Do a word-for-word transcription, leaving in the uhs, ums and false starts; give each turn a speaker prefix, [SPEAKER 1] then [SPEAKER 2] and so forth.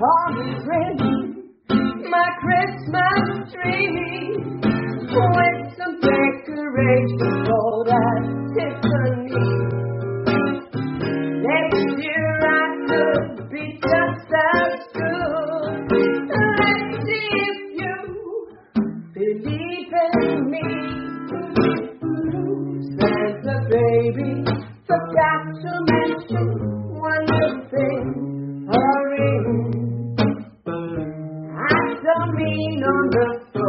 [SPEAKER 1] Always ready, my Christmas tree with some decorations for that Tiffany. Next year I could be just as good. Let's see if you believe in me. Santa baby forgot to mention one good thing. A ring. I don't mean on the